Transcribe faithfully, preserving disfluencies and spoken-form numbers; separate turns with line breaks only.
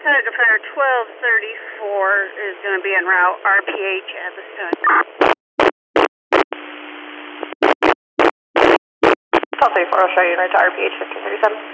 Center Defender twelve thirty-four is going to be en route, R P H at this time.
twelve thirty-four will show you right to R P H fifteen thirty-seven.